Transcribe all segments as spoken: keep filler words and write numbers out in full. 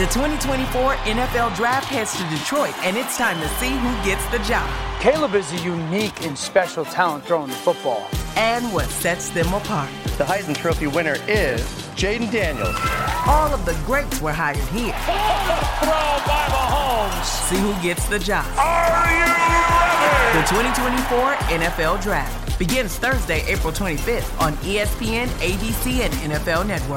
The twenty twenty-four N F L Draft heads to Detroit, and it's time to see who gets the job. Caleb is a unique and special talent throwing the football. And what sets them apart. The Heisman Trophy winner is Jaden Daniels. All of the greats were hired here. Throw by Mahomes. See who gets the job. Are you ready? The twenty twenty-four N F L Draft begins Thursday, April twenty-fifth on E S P N, A B C, and N F L Network.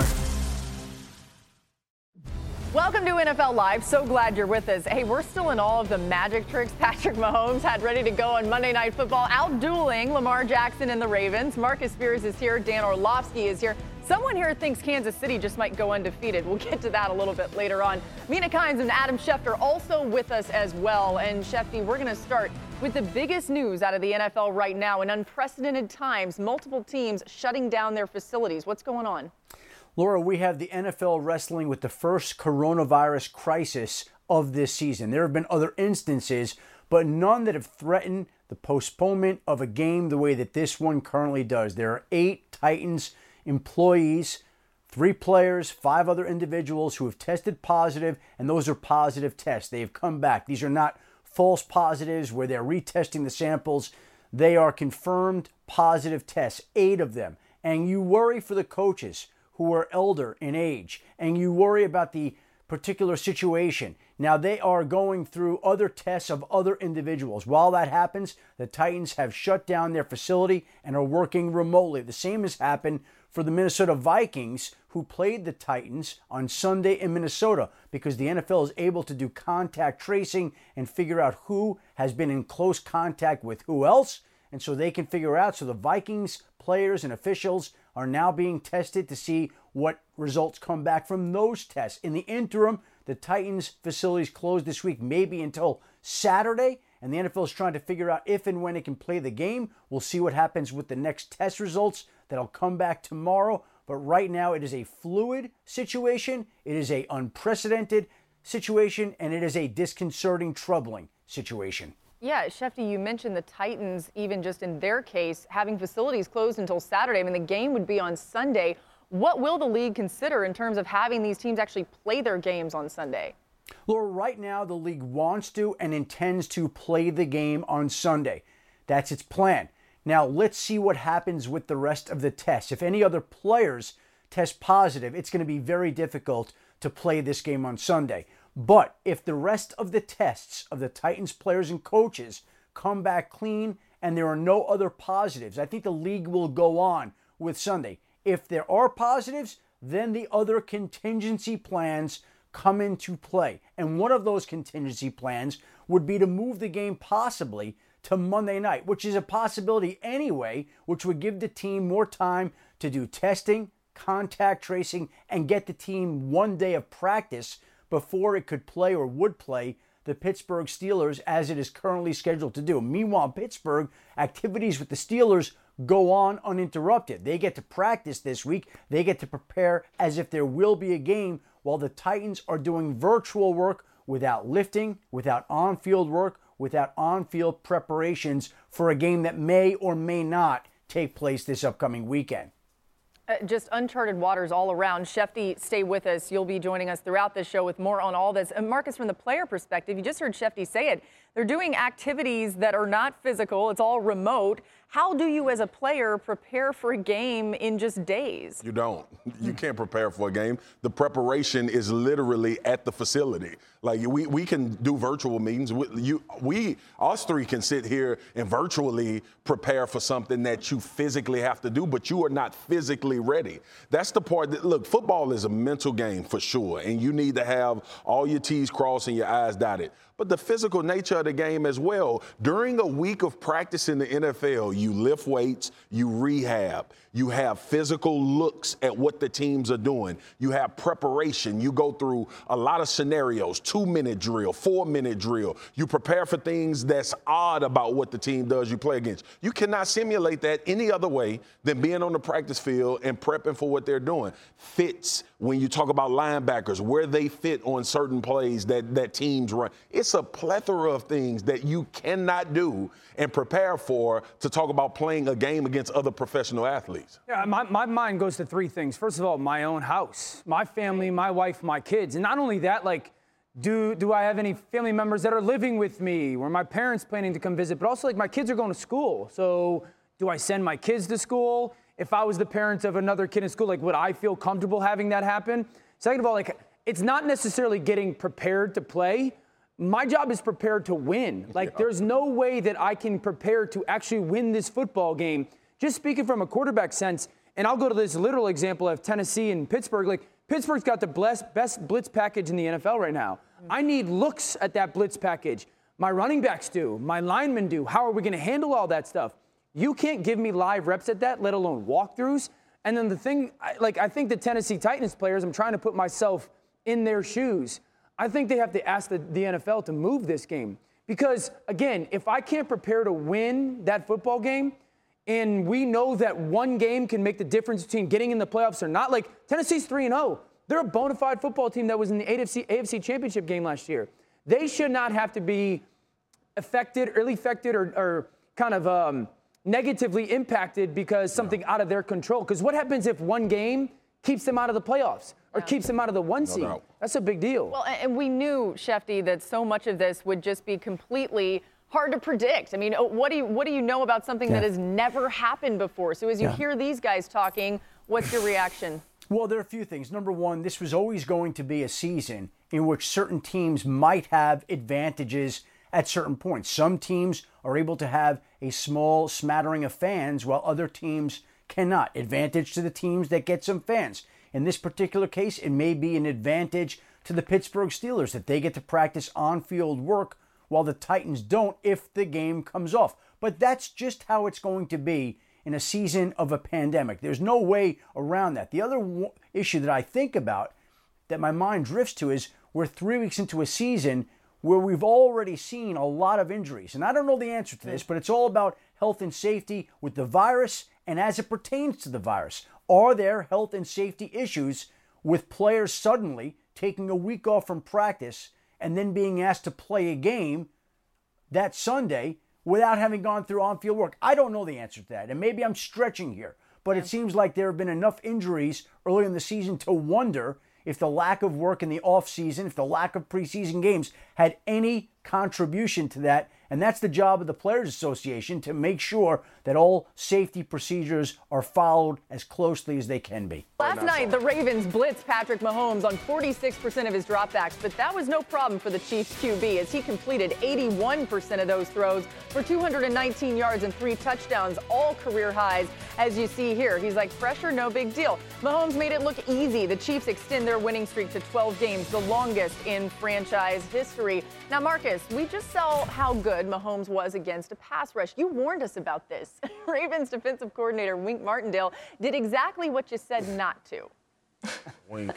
Welcome to N F L Live. So glad you're with us. Hey, we're still in all of the magic tricks Patrick Mahomes had ready to go on Monday Night Football, out-dueling Lamar Jackson and the Ravens. Marcus Spears is here. Dan Orlovsky is here. Someone here thinks Kansas City just might go undefeated. We'll get to that a little bit later on. Mina Kimes and Adam Schefter also with us as well. And Shefty, we're going to start with the biggest news out of the N F L right now. In unprecedented times, multiple teams shutting down their facilities. What's going on? Laura, we have the N F L wrestling with the first coronavirus crisis of this season. There have been other instances, but none that have threatened the postponement of a game the way that this one currently does. There are eight Titans employees, three players, five other individuals who have tested positive, and those are positive tests. They have come back. These are not false positives where they're retesting the samples. They are confirmed positive tests, eight of them. And you worry for the coaches who are elder in age, and you worry about the particular situation. Now, they are going through other tests of other individuals. While that happens, the Titans have shut down their facility and are working remotely. The same has happened for the Minnesota Vikings, who played the Titans on Sunday in Minnesota, because the N F L is able to do contact tracing and figure out who has been in close contact with who else, and so they can figure out. So the Vikings players and officials are now being tested to see what results come back from those tests. In the interim, the Titans facilities closed this week, maybe until Saturday, and the N F L is trying to figure out if and when it can play the game. We'll see what happens with the next test results that'll come back tomorrow. But right now, it is a fluid situation, it is a unprecedented situation, and it is a disconcerting, troubling situation. Yeah, Shefty, you mentioned the Titans, even just in their case, having facilities closed until Saturday. I mean, the game would be on Sunday. What will the league consider in terms of having these teams actually play their games on Sunday? Laura, right now the league wants to and intends to play the game on Sunday. That's its plan. Now, let's see what happens with the rest of the tests. If any other players test positive, it's going to be very difficult to play this game on Sunday. But if the rest of the tests of the Titans players and coaches come back clean and there are no other positives, I think the league will go on with Sunday. If there are positives, then the other contingency plans come into play. And one of those contingency plans would be to move the game possibly to Monday night, which is a possibility anyway, which would give the team more time to do testing, contact tracing, and get the team one day of practice before it could play or would play the Pittsburgh Steelers as it is currently scheduled to do. Meanwhile, Pittsburgh, activities with the Steelers go on uninterrupted. They get to practice this week. They get to prepare as if there will be a game, while the Titans are doing virtual work without lifting, without on-field work, without on-field preparations for a game that may or may not take place this upcoming weekend. Uh, just uncharted waters all around. Shefty, stay with us. You'll be joining us throughout this show with more on all this. And Marcus, from the player perspective, you just heard Shefty say it. They're doing activities that are not physical. It's all remote. How do you as a player prepare for a game in just days? You don't. You can't prepare for a game. The preparation is literally at the facility. Like, we, we can do virtual meetings. We, you, we, us three can sit here and virtually prepare for something that you physically have to do, but you are not physically ready. That's the part that, look, football is a mental game for sure, and you need to have all your T's crossed and your I's dotted. But the physical nature of the game as well. During a week of practice in the N F L, you lift weights, you rehab, you have physical looks at what the teams are doing. You have preparation. You go through a lot of scenarios, two-minute drill, four-minute drill. You prepare for things that's odd about what the team does you play against. You cannot simulate that any other way than being on the practice field and prepping for what they're doing. Fits, when you talk about linebackers, where they fit on certain plays that, that teams run. It's a plethora of things that you cannot do and prepare for to talk talk about playing a game against other professional athletes. Yeah, my, my mind goes to three things. First of all, my own house, my family, my wife, my kids. And not only that, like, do do I have any family members that are living with me? Were my parents planning to come visit? But also, like, my kids are going to school. So do I send my kids to school? If I was the parent of another kid in school, like, would I feel comfortable having that happen? Second of all, like, it's not necessarily getting prepared to play. My job is prepared to win. Like, yeah. There's no way that I can prepare to actually win this football game. Just speaking from a quarterback sense, and I'll go to this literal example of Tennessee and Pittsburgh. Like, Pittsburgh's got the best blitz package in the N F L right now. I need looks at that blitz package. My running backs do. My linemen do. How are we going to handle all that stuff? You can't give me live reps at that, let alone walkthroughs. And then the thing, like, I think the Tennessee Titans players, I'm trying to put myself in their shoes. I think they have to ask the, the N F L to move this game. Because, again, if I can't prepare to win that football game, and we know that one game can make the difference between getting in the playoffs or not, like, Tennessee's three and oh. They're a bona fide football team that was in the A F C, A F C Championship game last year. They should not have to be affected, early affected, or, or kind of um, negatively impacted because something yeah. out of their control. Because what happens if one game keeps them out of the playoffs or yeah. keeps them out of the one no seed? Doubt. That's a big deal. Well, and we knew, Shefty, that so much of this would just be completely hard to predict. I mean, what do you what do you know about something yeah. that has never happened before? So as you yeah. hear these guys talking, what's your reaction? Well, there are a few things. Number one, this was always going to be a season in which certain teams might have advantages at certain points. Some teams are able to have a small smattering of fans while other teams cannot. Advantage to the teams that get some fans. In this particular case, it may be an advantage to the Pittsburgh Steelers that they get to practice on-field work while the Titans don't if the game comes off. But that's just how it's going to be in a season of a pandemic. There's no way around that. The other w- issue that I think about, that my mind drifts to, is we're three weeks into a season where we've already seen a lot of injuries. And I don't know the answer to this, but it's all about health and safety with the virus and as it pertains to the virus. Are there health and safety issues with players suddenly taking a week off from practice and then being asked to play a game that Sunday without having gone through on-field work? I don't know the answer to that, and maybe I'm stretching here, but it seems like there have been enough injuries early in the season to wonder if the lack of work in the offseason, if the lack of preseason games had any contribution to that. And that's the job of the Players Association, to make sure that all safety procedures are followed as closely as they can be. Last night, the Ravens blitzed Patrick Mahomes on forty-six percent of his dropbacks, but that was no problem for the Chiefs Q B as he completed eighty-one percent of those throws for two hundred nineteen yards and three touchdowns, all career highs, as you see here. He's like, pressure, no big deal. Mahomes made it look easy. The Chiefs extend their winning streak to twelve games, the longest in franchise history. Now, Marcus, we just saw how good Mahomes was against a pass rush. You warned us about this. Ravens defensive coordinator Wink Martindale did exactly what you said not to. Wink,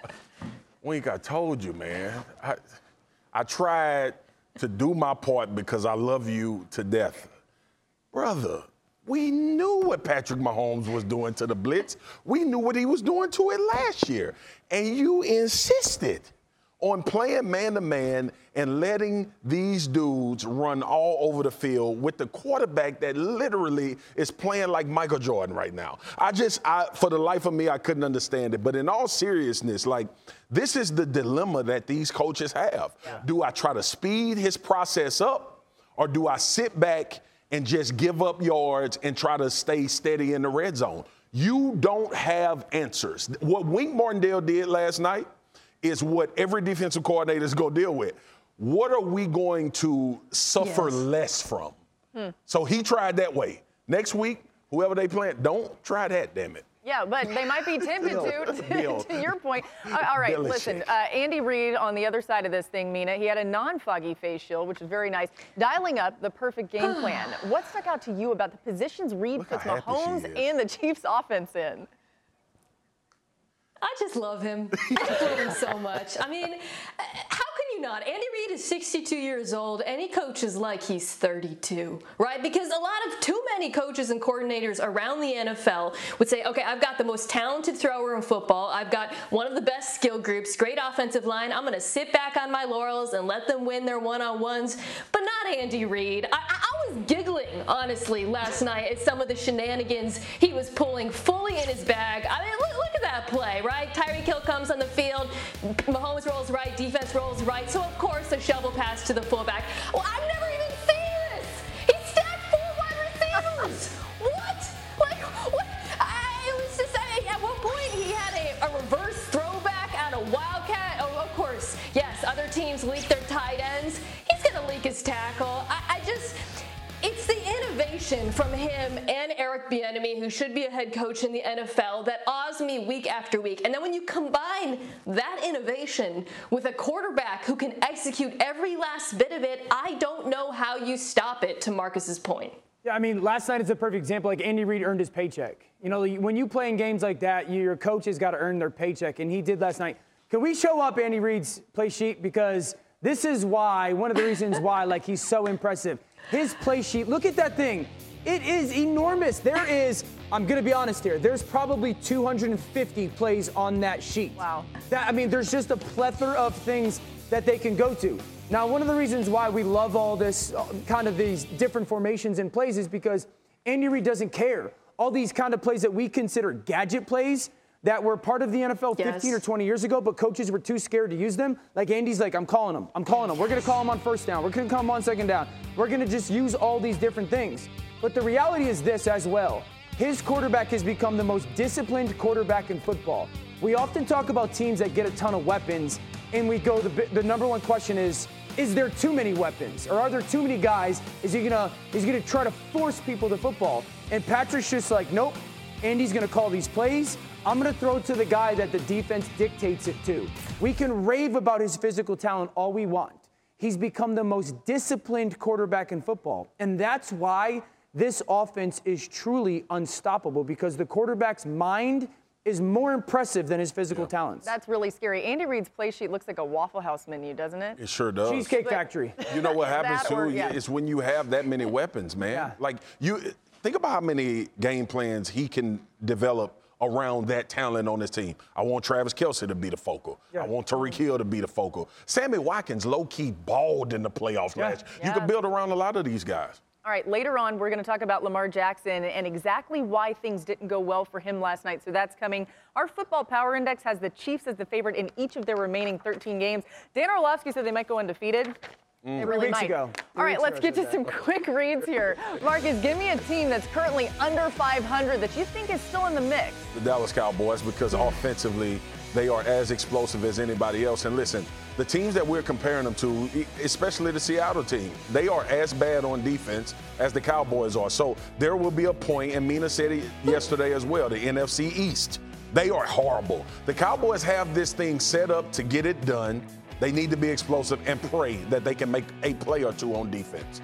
Wink, I told you, man. I, I tried to do my part because I love you to death. Brother, we knew what Patrick Mahomes was doing to the blitz. We knew what he was doing to it last year. And you insisted on playing man-to-man and letting these dudes run all over the field with the quarterback that literally is playing like Michael Jordan right now. I just, I, for the life of me, I couldn't understand it. But in all seriousness, like, this is the dilemma that these coaches have. Yeah. Do I try to speed his process up, or do I sit back and just give up yards and try to stay steady in the red zone? You don't have answers. What Wink Martindale did last night is what every defensive coordinator is going to deal with. What are we going to suffer yes. less from? Hmm. So he tried that way. Next week, whoever they playing, don't try that, damn it. Yeah, but they might be tempted to, to, to your point. Uh, all right, Billy listen, uh, Andy Reid on the other side of this thing, Mina, he had a non-foggy face shield, which is very nice, dialing up the perfect game plan. What stuck out to you about the positions Reid Look puts Mahomes and the Chiefs offense in? I just love him. I just love him so much. I mean, how can you not? Andy Reid is sixty-two years old, and he coaches like he's thirty-two, right? Because a lot of too many coaches and coordinators around the N F L would say, okay, I've got the most talented thrower in football. I've got one of the best skill groups, great offensive line. I'm going to sit back on my laurels and let them win their one-on-ones. But not Andy Reid. I, I was giggling, honestly, last night at some of the shenanigans he was pulling fully in his bag. I mean, look, look at that play, right? Tyreek Hill comes on the field, Mahomes rolls right, defense rolls right, so of course a shovel pass to the fullback. Well, I've never even seen this. He stacked four wide receivers. What? Like, what? I, it was just, I, at one point he had a, a reverse throwback at a Wildcat. Oh, of course, yes, other teams leak their tight ends. He's going to leak his tackle. I, I just... It's the innovation from him and Eric Bieniemy, who should be a head coach in the N F L, that awes me week after week. And then when you combine that innovation with a quarterback who can execute every last bit of it, I don't know how you stop it, to Marcus's point. Yeah, I mean, last night is a perfect example. Like, Andy Reid earned his paycheck. You know, when you play in games like that, your coach has got to earn their paycheck, and he did last night. Can we show up Andy Reid's play sheet? Because this is why, one of the reasons why, like, he's so impressive. His play sheet, look at that thing. It is enormous. There is, I'm going to be honest here, there's probably two hundred fifty plays on that sheet. Wow. That, I mean, there's just a plethora of things that they can go to. Now, one of the reasons why we love all this, kind of these different formations and plays is because Andy Reid doesn't care. All these kind of plays that we consider gadget plays that were part of the N F L yes. fifteen or twenty years ago, but coaches were too scared to use them. Like Andy's like, I'm calling them. I'm calling them. We're going to call them on first down. We're going to call them on second down. We're going to just use all these different things. But the reality is this as well. His quarterback has become the most disciplined quarterback in football. We often talk about teams that get a ton of weapons, and we go, the, the number one question is, is there too many weapons? Or are there too many guys? Is he gonna, he's gonna try to force people to football? And Patrick's just like, nope, Andy's gonna call these plays. I'm going to throw it to the guy that the defense dictates it to. We can rave about his physical talent all we want. He's become the most disciplined quarterback in football. And that's why this offense is truly unstoppable, because the quarterback's mind is more impressive than his physical yeah. talents. That's really scary. Andy Reid's play sheet looks like a Waffle House menu, doesn't it? It sure does. Cheesecake but, Factory. You know what happens too? or, yeah. It's when you have that many weapons, man. Yeah. Like, you think about how many game plans he can develop around that talent on his team. I want Travis Kelce to be the focal. Yeah. I want Tyreek Hill to be the focal. Sammy Watkins low-key balled in the playoffs yeah. last year. Yeah. You can build around a lot of these guys. All right, later on, we're going to talk about Lamar Jackson and exactly why things didn't go well for him last night. So that's coming. Our Football Power Index has the Chiefs as the favorite in each of their remaining thirteen games. Dan Orlovsky said they might go undefeated. Mm. They really weeks might. ago. All right, let's get to that. some quick reads here. Marcus, give me a team that's currently under five hundred that you think is still in the mix. The Dallas Cowboys, because offensively, they are as explosive as anybody else. And listen, the teams that we're comparing them to, especially the Seattle team, they are as bad on defense as the Cowboys are. So there will be a point, and Mina said it yesterday as well, the N F C East. They are horrible. The Cowboys have this thing set up to get it done. They need to be explosive and pray that they can make a play or two on defense.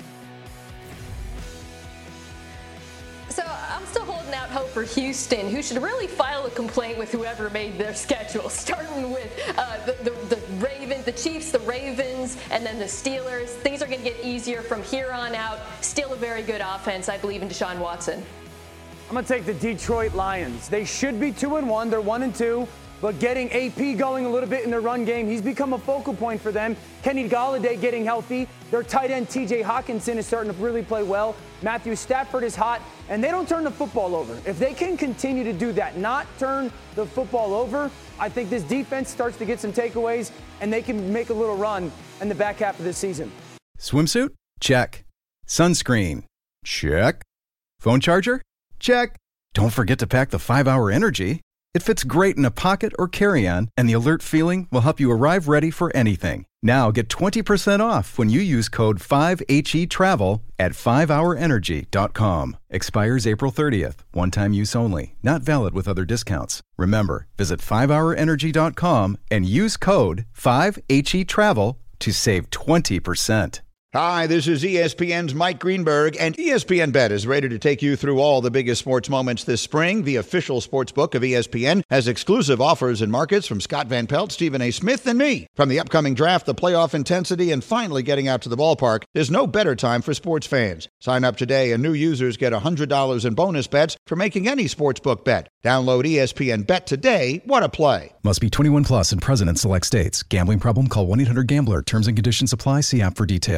So I'm still holding out hope for Houston, who should really file a complaint with whoever made their schedule, starting with uh, the, the, the Ravens, the Chiefs, the Ravens, and then the Steelers. Things are going to get easier from here on out. Still a very good offense. I believe in Deshaun Watson. I'm going to take the Detroit Lions. They should be two and one. They're one and two. But getting A P going a little bit in their run game, he's become a focal point for them. Kenny Golladay getting healthy. Their tight end T J Hawkinson is starting to really play well. Matthew Stafford is hot, and they don't turn the football over. If they can continue to do that, not turn the football over, I think this defense starts to get some takeaways, and they can make a little run in the back half of this season. Swimsuit? Check. Sunscreen? Check. Phone charger? Check. Don't forget to pack the five hour Energy. It fits great in a pocket or carry-on, and the alert feeling will help you arrive ready for anything. Now get twenty percent off when you use code five H E travel at five hour energy dot com. Expires April thirtieth. One-time use only. Not valid with other discounts. Remember, visit five hour energy dot com and use code five H E travel to save twenty percent. Hi, this is E S P N's Mike Greenberg, and E S P N Bet is ready to take you through all the biggest sports moments this spring. The official sports book of E S P N has exclusive offers and markets from Scott Van Pelt, Stephen A. Smith, and me. From the upcoming draft, the playoff intensity, and finally getting out to the ballpark, there's no better time for sports fans. Sign up today, and new users get one hundred dollars in bonus bets for making any sportsbook bet. Download E S P N Bet today. What a play. Must be twenty-one plus and present in select states. Gambling problem? Call one eight hundred gambler. Terms and conditions apply. See app for details.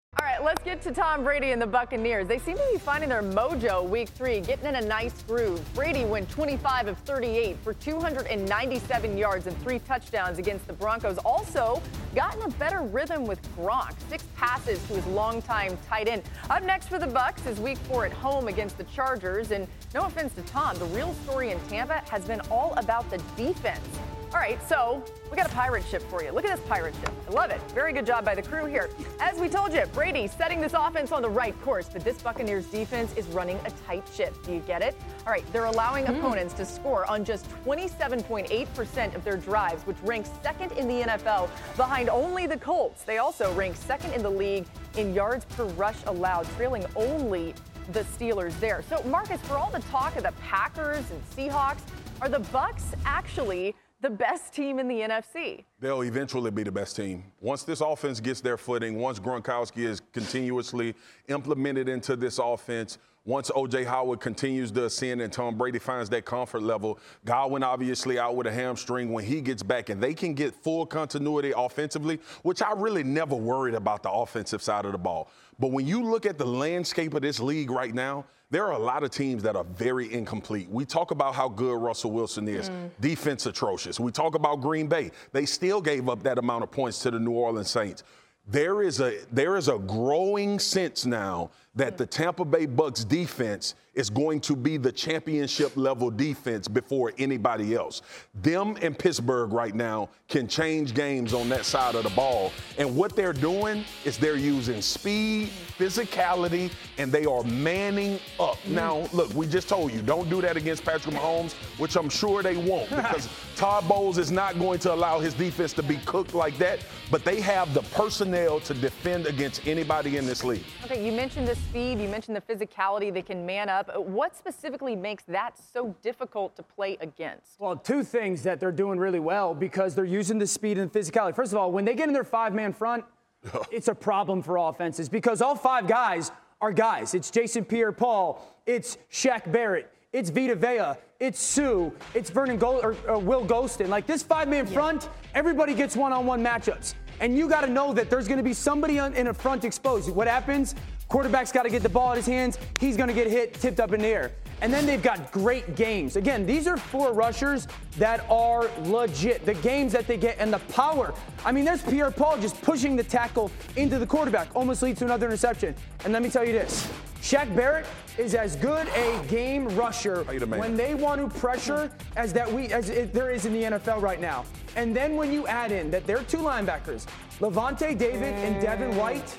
All right, let's get to Tom Brady and the Buccaneers. They seem to be finding their mojo week three, getting in a nice groove. Brady went twenty-five of thirty-eight for two hundred ninety-seven yards and three touchdowns against the Broncos. Also, gotten a better rhythm with Gronk. Six passes to his longtime tight end. Up next for the Bucs is week four at home against the Chargers. And no offense to Tom, the real story in Tampa has been all about the defense. All right, so we got a pirate ship for you. Look at this pirate ship. I love it. Very good job by the crew here. As we told you, Brady setting this offense on the right course, but this Buccaneers defense is running a tight ship. Do you get it? All right, they're allowing mm. opponents to score on just twenty-seven point eight percent of their drives, which ranks second in the N F L behind only the Colts. They also rank second in the league in yards per rush allowed, trailing only the Steelers there. So, Marcus, for all the talk of the Packers and Seahawks, are the Bucs actually the best team in the N F C? They'll eventually be the best team. Once this offense gets their footing, once Gronkowski is continuously implemented into this offense, once O J Howard continues to ascend and Tom Brady finds that comfort level, Godwin obviously out with a hamstring, when he gets back and they can get full continuity offensively, which I really never worried about the offensive side of the ball. But when you look at the landscape of this league right now, there are a lot of teams that are very incomplete. We talk about how good Russell Wilson is. Mm. Defense atrocious. We talk about Green Bay. They still gave up that amount of points to the New Orleans Saints. There is a there is a growing sense now that the Tampa Bay Bucs defense is going to be the championship level defense before anybody else. Them and Pittsburgh right now can change games on that side of the ball. And what they're doing is they're using speed, physicality, and they are manning up. Mm. Now, look, we just told you, don't do that against Patrick Mahomes, which I'm sure they won't, because Todd Bowles is not going to allow his defense to be cooked like that. But they have the personnel to defend against anybody in this league. Okay, you mentioned the speed, you mentioned the physicality, they can man up. What specifically makes that so difficult to play against? Well, two things that they're doing really well, because they're using the speed and physicality. First of all, when they get in their five-man front, it's a problem for offenses, because all five guys are guys. It's Jason Pierre-Paul, it's Shaq Barrett, it's Vita Vea, it's Sue, it's Vernon Go- or, or Will Ghostin. Like, this five-man yeah. front, everybody gets one-on-one matchups. And you got to know that there's going to be somebody on, in a front exposed. What happens? Quarterback's got to get the ball in his hands. He's going to get hit, tipped up in the air. And then they've got great games. Again, these are four rushers that are legit. The games that they get and the power. I mean, there's Pierre-Paul just pushing the tackle into the quarterback. Almost leads to another interception. And let me tell you this. Shaq Barrett is as good a game rusher when they want to pressure as that we as it, there is in the N F L right now. And then when you add in that they're two linebackers, Levante David and Devin White,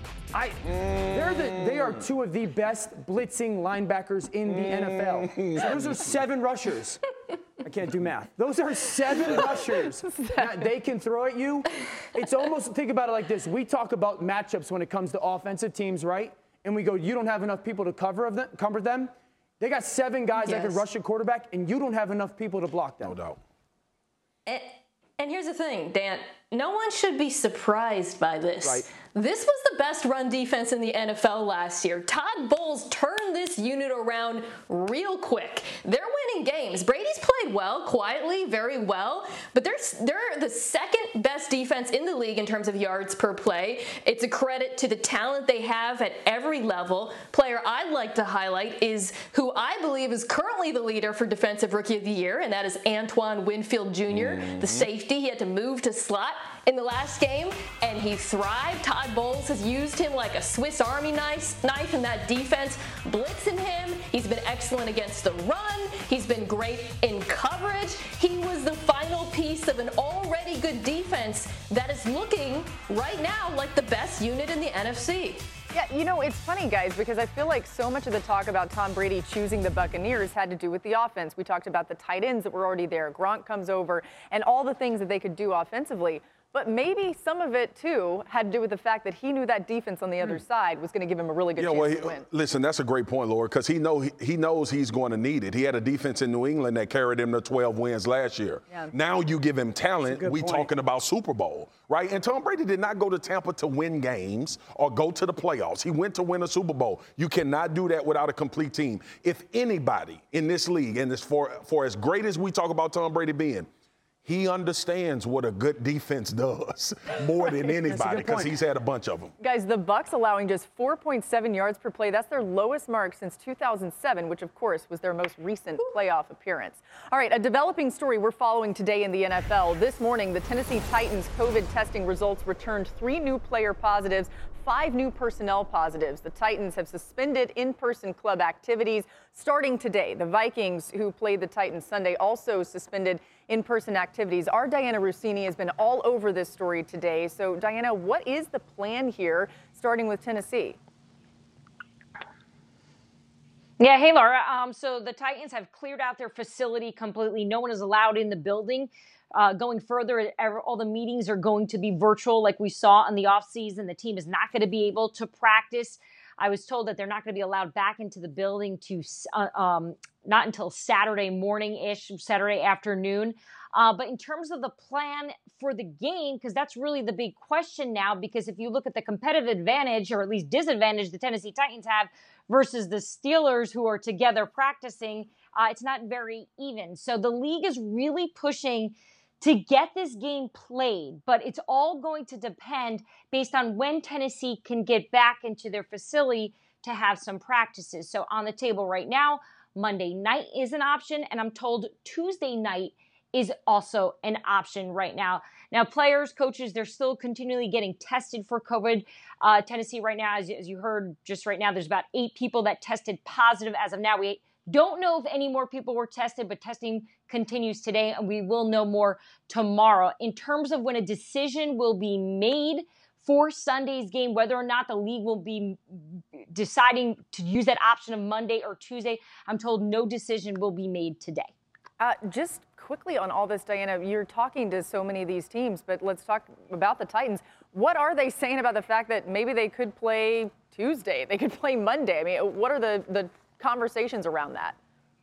I they're the they are two of the best blitzing linebackers in the N F L. So those are seven rushers. I can't do math. Those are seven rushers that they can throw at you. It's almost, think about it like this. We talk about matchups when it comes to offensive teams, right? And we go, you don't have enough people to cover of them, cover them. They got seven guys yes. that can rush a quarterback, and you don't have enough people to block them. No doubt. And, and here's the thing, Dan. No one should be surprised by this. Right. This was the best run defense in the N F L last year. Todd Bowles turned this unit around real quick. They're winning games. Brady's played well, quietly, very well, but they're, they're the second best defense in the league in terms of yards per play. It's a credit to the talent they have at every level. Player I'd like to highlight is who I believe is currently the leader for Defensive Rookie of the Year, and that is Antoine Winfield Junior, mm-hmm. the safety. He had to move to slot in the last game, and he thrived. Todd Bowles has used him like a Swiss Army knife, knife in that defense, blitzing him. He's been excellent against the run. He's been great in coverage. He was the final piece of an already good defense that is looking right now like the best unit in the N F C. Yeah, you know, it's funny, guys, because I feel like so much of the talk about Tom Brady choosing the Buccaneers had to do with the offense. We talked about the tight ends that were already there. Gronk comes over and all the things that they could do offensively. But maybe some of it, too, had to do with the fact that he knew that defense on the other mm. side was going to give him a really good yeah, chance well, he, to win. Listen, that's a great point, Laura, because he, know, he, he knows he's going to need it. He had a defense in New England that carried him to twelve wins last year. Yeah. Now you give him talent, we point. talking about Super Bowl, right? And Tom Brady did not go to Tampa to win games or go to the playoffs. He went to win a Super Bowl. You cannot do that without a complete team. If anybody in this league, and this for, for as great as we talk about Tom Brady being, he understands what a good defense does more than anybody because he's had a bunch of them. Guys, the Bucs allowing just four point seven yards per play. That's their lowest mark since two thousand seven, which, of course, was their most recent playoff appearance. All right, a developing story we're following today in the N F L. This morning, the Tennessee Titans COVID testing results returned three new player positives, five new personnel positives. The Titans have suspended in-person club activities starting today. The Vikings, who played the Titans Sunday, also suspended in-person activities. Our Diana Rossini has been all over this story today. So, Diana, what is the plan here, starting with Tennessee? Yeah, hey, Laura. Um, so the Titans have cleared out their facility completely. No one is allowed in the building. Uh, going further, all the meetings are going to be virtual like we saw in the offseason. The team is not going to be able to practice. I was told that they're not going to be allowed back into the building to uh, um, not until Saturday morning-ish, Saturday afternoon. Uh, but in terms of the plan for the game, because that's really the big question now, because if you look at the competitive advantage, or at least disadvantage the Tennessee Titans have versus the Steelers who are together practicing, uh, it's not very even. So the league is really pushing to get this game played, but it's all going to depend based on when Tennessee can get back into their facility to have some practices. So on the table right now, Monday night is an option, and I'm told Tuesday night is also an option right now. Now, players, coaches, they're still continually getting tested for COVID. Uh, Tennessee right now, as, as you heard just right now, there's about eight people that tested positive as of now. We don't know if any more people were tested, but testing continues today, and we will know more tomorrow. In terms of when a decision will be made for Sunday's game, whether or not the league will be deciding to use that option of Monday or Tuesday, I'm told no decision will be made today. Uh, just quickly on all this, Diana, you're talking to so many of these teams, but let's talk about the Titans. What are they saying about the fact that maybe they could play Tuesday? They could play Monday. I mean, what are the, the conversations around that?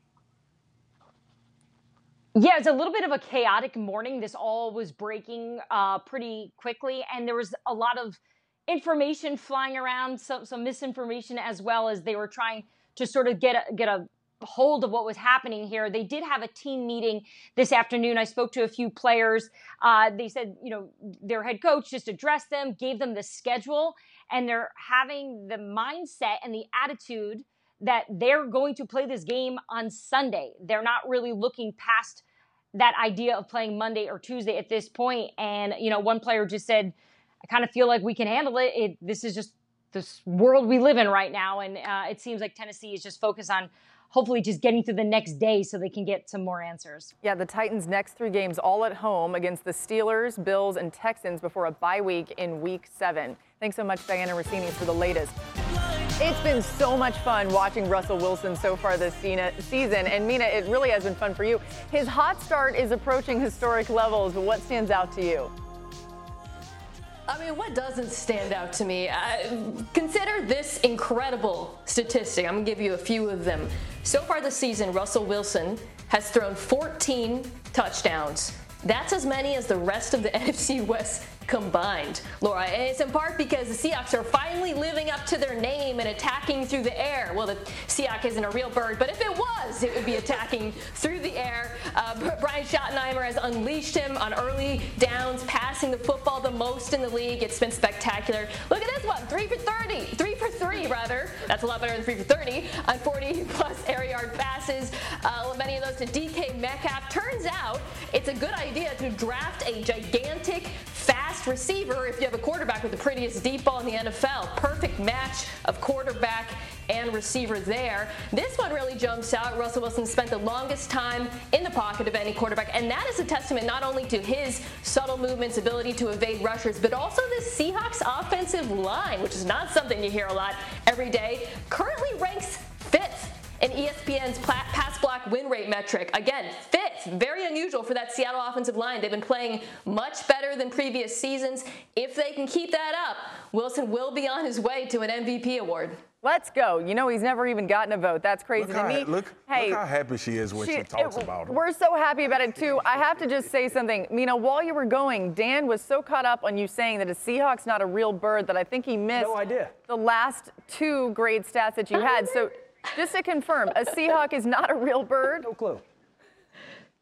Yeah, it's a little bit of a chaotic morning. This all was breaking uh, pretty quickly, and there was a lot of information flying around, some, some misinformation as well, as they were trying to sort of get a, get a hold of what was happening here. They did have a team meeting this afternoon. I spoke to a few players. Uh, they said, you know, their head coach just addressed them, gave them the schedule, and they're having the mindset and the attitude that they're going to play this game on Sunday. They're not really looking past that idea of playing Monday or Tuesday at this point. And, you know, one player just said, I kind of feel like we can handle it. it this is just this world we live in right now. And uh, it seems like Tennessee is just focused on hopefully just getting through the next day so they can get some more answers. Yeah, the Titans' next three games all at home against the Steelers, Bills, and Texans before a bye week in week seven. Thanks so much, Diana Rossini, for the latest. It's been so much fun watching Russell Wilson so far this season. And Mina, it really has been fun for you. His hot start is approaching historic levels, but what stands out to you? I mean, what doesn't stand out to me? Uh, consider this incredible statistic. I'm going to give you a few of them. So far this season, Russell Wilson has thrown fourteen touchdowns. That's as many as the rest of the N F C West combined, Laura. And it's in part because the Seahawks are finally living up to their name and attacking through the air. Well, the Seahawk isn't a real bird, but if it was, it would be attacking through the air. Uh, Brian Schottenheimer has unleashed him on early downs, passing the football the most in the league. It's been spectacular. Look at this one, three for thirty, three for three rather. That's a lot better than three for thirty on forty plus air yard passes. Uh, many of those to D K Metcalf. Turns out it's a good idea to draft a gigantic, fast receiver if you have a quarterback with the prettiest deep ball in the N F L. Perfect match of quarterback and receiver there. This one really jumps out. Russell Wilson spent the longest time in the pocket of any quarterback, and that is a testament not only to his subtle movements, ability to evade rushers, but also the Seahawks offensive line, which is not something you hear a lot every day. Currently ranks fifth in E S P N's pass block win rate metric. Again, fifth. Very unusual for that Seattle offensive line. They've been playing much better than previous seasons. If they can keep that up, Wilson will be on his way to an M V P award. Let's go. You know, he's never even gotten a vote. That's crazy look to how, me. Look, hey, look how happy she is when she, she talks it, about him. We're so happy about it, too. I have to just say something. Mina, while you were going, Dan was so caught up on you saying that a Seahawk's not a real bird that I think he missed no idea. the last two great stats that you had. So just to confirm, a Seahawk is not a real bird? No clue.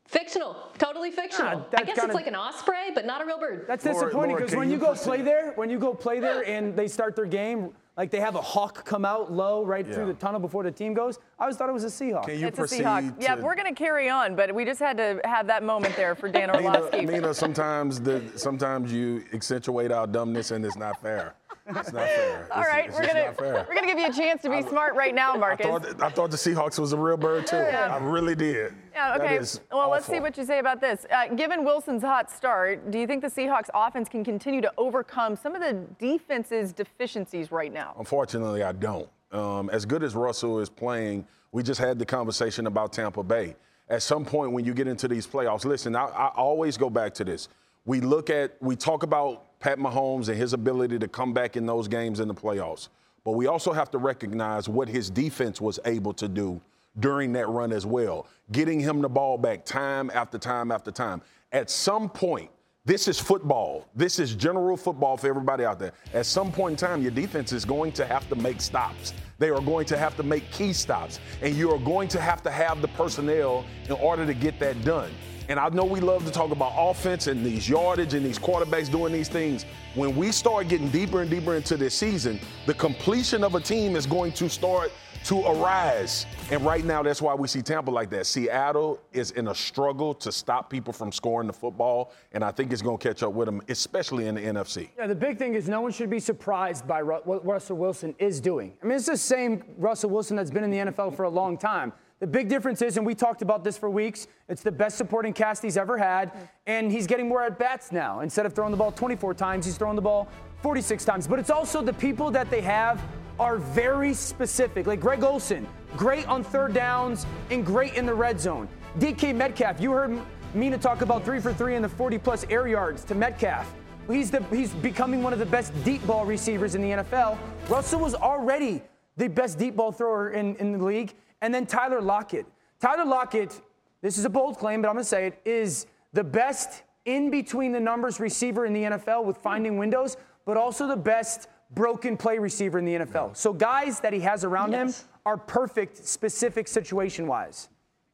Fictional, totally fictional. Nah, I guess kinda, it's like an osprey, but not a real bird. That's disappointing because when you, you go play there, when you go play there and they start their game, like they have a hawk come out low right yeah. through the tunnel before the team goes. I always thought it was a Seahawk. Can you it's proceed a Seahawk. Yeah, we're going to carry on, but we just had to have that moment there for Dan Orlovsky. Mina, Mina, sometimes the sometimes you accentuate our dumbness and it's not fair. It's not fair. All it's, right, it's we're gonna we're gonna give you a chance to be I, smart right now, Marcus. I thought, I thought the Seahawks was a real bird too. Yeah. I really did. Yeah. Okay. Well, awful. Let's see what you say about this. Uh, given Wilson's hot start, do you think the Seahawks offense can continue to overcome some of the defense's deficiencies right now? Unfortunately, I don't. Um, as good as Russell is playing, we just had the conversation about Tampa Bay. At some point, when you get into these playoffs, listen, I, I always go back to this. We look at, we talk about Pat Mahomes and his ability to come back in those games in the playoffs. But we also have to recognize what his defense was able to do during that run as well, getting him the ball back time after time after time. At some point, this is football. This is general football for everybody out there. At some point in time, your defense is going to have to make stops. They are going to have to make key stops. And you are going to have to have the personnel in order to get that done. And I know we love to talk about offense and these yardage and these quarterbacks doing these things. When we start getting deeper and deeper into this season, the completion of a team is going to start to arise. And right now, that's why we see Tampa like that. Seattle is in a struggle to stop people from scoring the football, and I think it's going to catch up with them, especially in the N F C. Yeah, the big thing is no one should be surprised by what Russell Wilson is doing. I mean, it's the same Russell Wilson that's been in the N F L for a long time. The big difference is, and we talked about this for weeks, it's the best supporting cast he's ever had, and he's getting more at-bats now. Instead of throwing the ball twenty-four times, he's throwing the ball forty-six times. But it's also the people that they have are very specific. Like Greg Olsen, great on third downs and great in the red zone. D K Metcalf, you heard Mina talk about three for three in the forty-plus air yards to Metcalf. He's, the, he's becoming one of the best deep ball receivers in the N F L. Russell was already the best deep ball thrower in, in the league. And then Tyler Lockett. Tyler Lockett, this is a bold claim, but I'm going to say it, is the best in between the numbers receiver in the N F L with finding windows, but also the best broken play receiver in the N F L. So guys that he has around yes. him are perfect, specific situation-wise.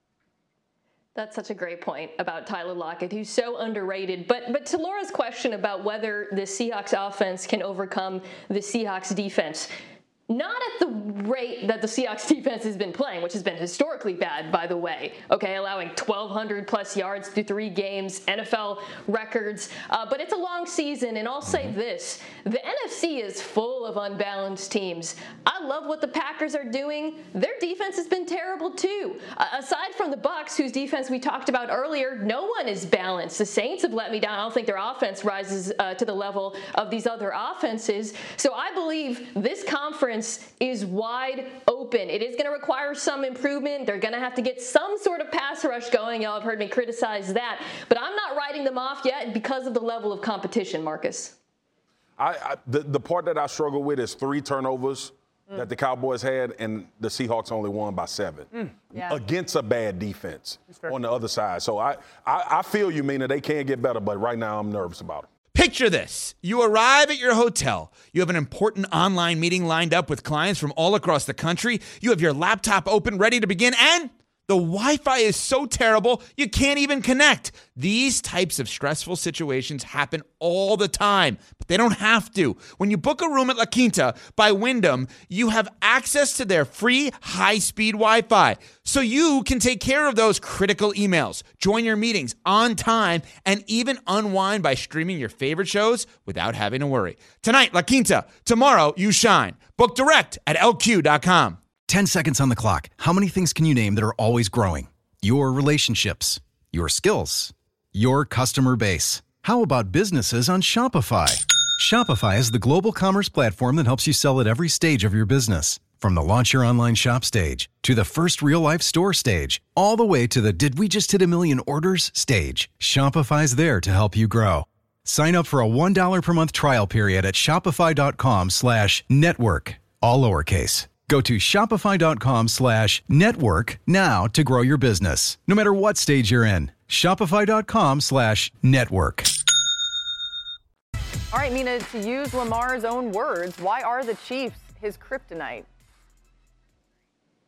That's such a great point about Tyler Lockett, who's so underrated. But but to Laura's question about whether the Seahawks offense can overcome the Seahawks defense, not at the rate that the Seahawks defense has been playing, which has been historically bad, by the way. Okay, allowing twelve hundred plus yards through three games, N F L records. Uh, but it's a long season, and I'll say this. The N F C is full of unbalanced teams. I love what the Packers are doing. Their defense has been terrible, too. Uh, aside from the Bucs, whose defense we talked about earlier, no one is balanced. The Saints have let me down. I don't think their offense rises uh, to the level of these other offenses. So I believe this conference is wide open. It is going to require some improvement. They're going to have to get some sort of pass rush going. Y'all have heard me criticize that. But I'm not writing them off yet because of the level of competition, Marcus. I, I the, the part that I struggle with is three turnovers mm. that the Cowboys had, and the Seahawks only won by seven mm. yeah. against a bad defense on the other side. So I, I, I feel you, Mina. They can get better, but right now I'm nervous about them. Picture this. You arrive at your hotel. You have an important online meeting lined up with clients from all across the country. You have your laptop open, ready to begin, and the Wi-Fi is so terrible, you can't even connect. These types of stressful situations happen all the time, but they don't have to. When you book a room at La Quinta by Wyndham, you have access to their free high-speed Wi-Fi, so you can take care of those critical emails, join your meetings on time, and even unwind by streaming your favorite shows without having to worry. Tonight, La Quinta. Tomorrow, you shine. Book direct at L Q dot com. ten seconds on the clock. How many things can you name that are always growing? Your relationships, your skills, your customer base. How about businesses on Shopify? Shopify is the global commerce platform that helps you sell at every stage of your business. From the launch your online shop stage to the first real-life store stage, all the way to the did we just hit a million orders stage. Shopify's there to help you grow. Sign up for a one dollar per month trial period at shopify.com slash network, all lowercase. Go to shopify.com slash network now to grow your business, no matter what stage you're in. Shopify.com slash network. All right, Mina, to use Lamar's own words, why are the Chiefs his kryptonite?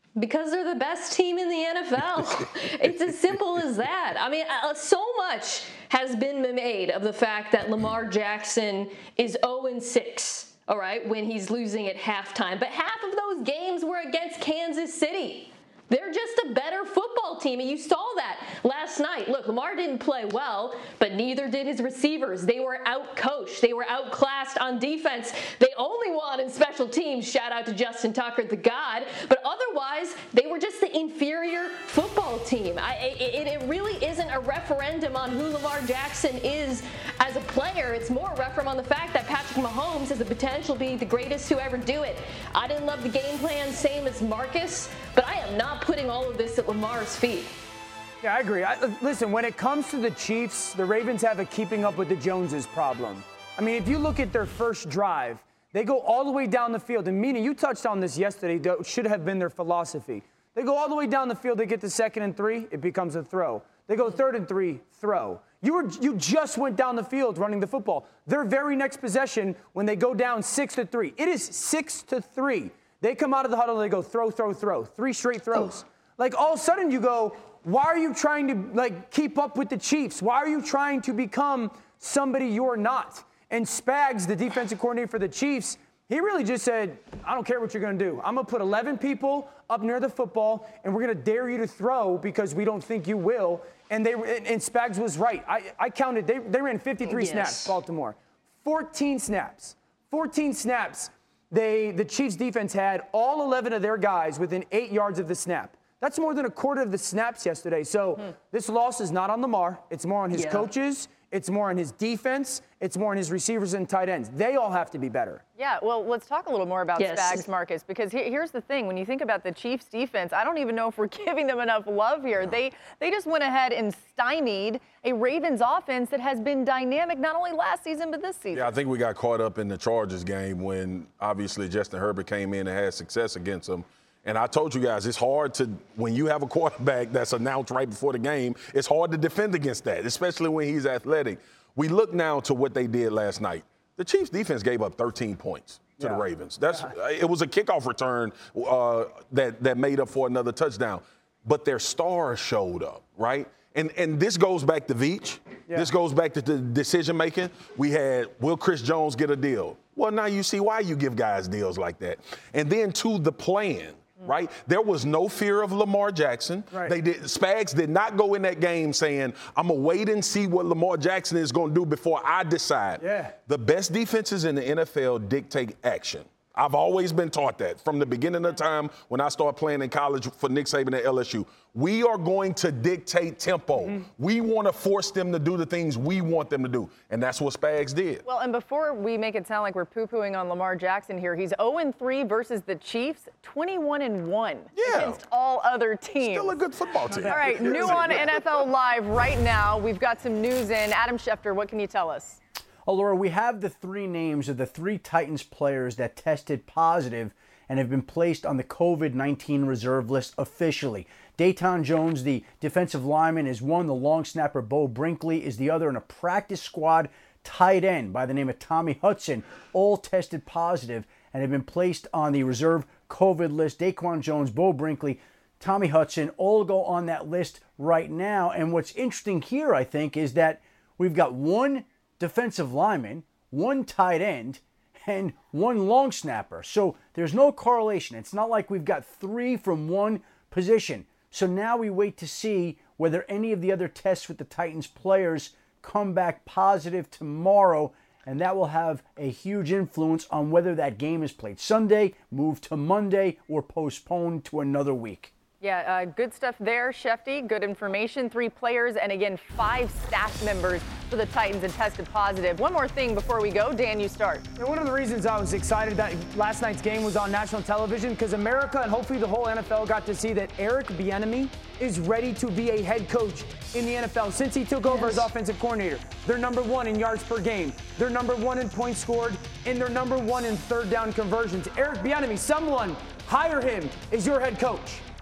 Because they're the best team in the N F L. It's as simple as that. I mean, uh, so much has been made of the fact that Lamar Jackson is oh and six, all right, when he's losing at halftime. But half of those games were against Kansas City. They're just a better football team, and you saw that last night. Look, Lamar didn't play well, but neither did his receivers. They were out-coached. They were outclassed on defense. They only won in special teams. Shout out to Justin Tucker, the God. But otherwise, they were just the inferior football team. I, it, it really isn't a referendum on who Lamar Jackson is as a player. It's more a referendum on the fact that Patrick Mahomes has the potential to be the greatest to ever do it. I didn't love the game plan, same as Marcus, but I am not putting all of this at Lamar's feet. Yeah, I agree. I, listen, when it comes to the Chiefs, the Ravens have a keeping up with the Joneses problem. I mean, if you look at their first drive, they go all the way down the field. And Mina, you touched on this yesterday. That should have been their philosophy. They go all the way down the field. They get to second and three. It becomes a throw. They go third and three, throw. You were you just went down the field running the football. Their very next possession, when they go down six to three, it is six to three. They come out of the huddle and they go throw, throw, throw. Three straight throws. Oh. Like all of a sudden you go, why are you trying to like keep up with the Chiefs? Why are you trying to become somebody you're not? And Spags, the defensive coordinator for the Chiefs, he really just said, I don't care what you're going to do. I'm going to put eleven people up near the football, and we're going to dare you to throw because we don't think you will. And they and Spags was right. I, I counted. They, they ran fifty-three yes. snaps, Baltimore. fourteen snaps. fourteen snaps. They, the Chiefs defense had all eleven of their guys within eight yards of the snap. That's more than a quarter of the snaps yesterday. So hmm. this loss is not on Lamar. It's more on his yeah. coaches. It's more on his defense. It's more on his receivers and tight ends. They all have to be better. Yeah, well, let's talk a little more about yes. Spags, Marcus, because he, here's the thing. When you think about the Chiefs' defense, I don't even know if we're giving them enough love here. No. They they just went ahead and stymied a Ravens offense that has been dynamic not only last season but this season. Yeah, I think we got caught up in the Chargers game when obviously Justin Herbert came in and had success against them. And I told you guys, it's hard to, when you have a quarterback that's announced right before the game, it's hard to defend against that, especially when he's athletic. We look now to what they did last night. The Chiefs defense gave up thirteen points to yeah. the Ravens. That's yeah. It was a kickoff return uh, that, that made up for another touchdown. But their stars showed up, right? And and this goes back to Veach. Yeah. This goes back to the decision-making. We had, will Chris Jones get a deal? Well, now you see why you give guys deals like that. And then, to the plan. Right? There was no fear of Lamar Jackson. Right. They did. Spags did not go in that game saying, I'm going to wait and see what Lamar Jackson is going to do before I decide. Yeah. The best defenses in the N F L dictate action. I've always been taught that from the beginning of time when I started playing in college for Nick Saban at L S U. We are going to dictate tempo. Mm-hmm. We want to force them to do the things we want them to do. And that's what Spags did. Well, and before we make it sound like we're poo-pooing on Lamar Jackson here, he's oh and three versus the Chiefs, twenty-one and one yeah. against all other teams. Still a good football team. All right, new on N F L Live right now. We've got some news in. Adam Schefter, what can you tell us? Oh, Laura, we have the three names of the three Titans players that tested positive and have been placed on the covid nineteen reserve list officially. Dayton Jones, the defensive lineman, is one. The long snapper, Bo Brinkley, is the other. And a practice squad tight end by the name of Tommy Hudson, all tested positive and have been placed on the reserve COVID list. Daquan Jones, Bo Brinkley, Tommy Hudson, all go on that list right now. And what's interesting here, I think, is that we've got one defensive lineman, one tight end, and one long snapper. So there's no correlation. It's not like we've got three from one position. So now we wait to see whether any of the other tests with the Titans players come back positive tomorrow, and that will have a huge influence on whether that game is played Sunday, moved to Monday, or postponed to another week. Yeah, uh, good stuff there, Shefty. Good information. Three players and, again, five staff members for the Titans that tested positive. One more thing before we go. Dan, you start. And one of the reasons I was excited that last night's game was on national television because America and hopefully the whole N F L got to see that Eric Bieniemy is ready to be a head coach in the N F L since he took over yes. as offensive coordinator. They're number one in yards per game. They're number one in points scored, and they're number one in third down conversions. Eric Bieniemy, someone hire him as your head coach.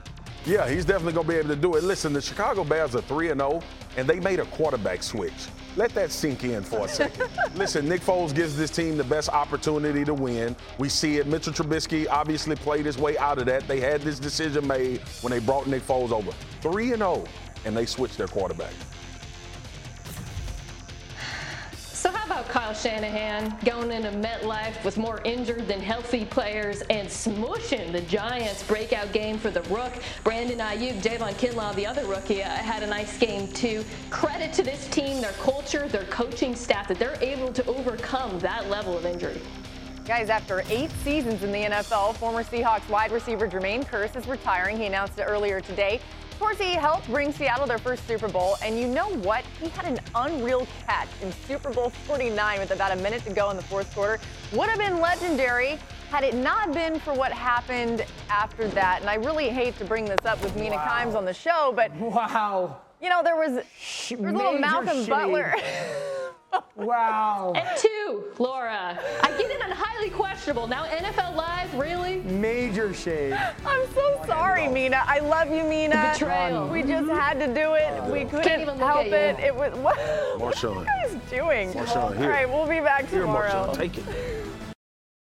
Yeah, he's definitely going to be able to do it. Listen, the Chicago Bears are three and oh, and they made a quarterback switch. Let that sink in for a second. Listen, Nick Foles gives this team the best opportunity to win. We see it. Mitchell Trubisky obviously played his way out of that. They had this decision made when they brought Nick Foles over. three and oh, and they switched their quarterback. So how about Kyle Shanahan going into MetLife with more injured than healthy players and smushing the Giants? Breakout game for the Rook. Brandon Ayuk, Javon Kinlaw, the other rookie, uh, had a nice game too. Credit to this team, their culture, their coaching staff, that they're able to overcome that level of injury. Guys, after eight seasons in the N F L, former Seahawks wide receiver Jermaine Kearse is retiring. He announced it earlier today. Of course, he helped bring Seattle their first Super Bowl, and you know what? He had an unreal catch in Super Bowl forty-nine with about a minute to go in the fourth quarter. Would have been legendary had it not been for what happened after that. And I really hate to bring this up with Mina wow. Kimes on the show, but wow, you know, there was, there was a little Malcolm shade. Butler. Wow. And two, Laura, I get it on highly questionable. Now N F L Live, really? Major shade. I'm so sorry, Mina. I love you, Mina. Betrayal. We just had to do it. We couldn't Can't even look help at it. you. It was what? Marshawn. What are you guys doing? Marshawn, here. All right, we'll be back Here, tomorrow. Marshawn, take it.